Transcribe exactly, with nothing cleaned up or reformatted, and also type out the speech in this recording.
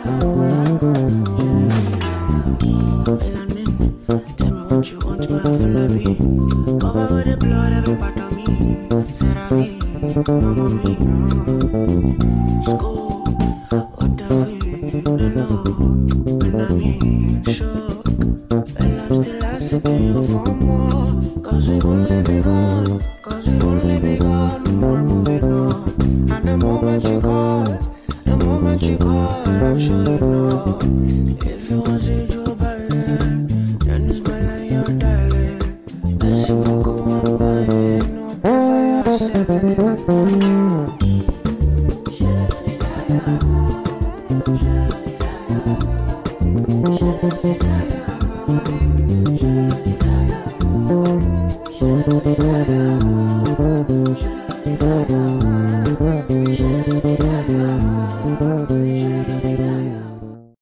Tell me what you want, my Falabi. Cover with the blood, every part of me. Seravi, mama me, school, what the we don't know. When I'm in shock, and I'm still asking you for more. Cause we only begun, cause we only begun. We're moving on. And the moment you call, the moment you call, I'm sure you know. If you want to see Joe Biden, then it's my line you're dialing. Let's see what go on by it, whatever you say.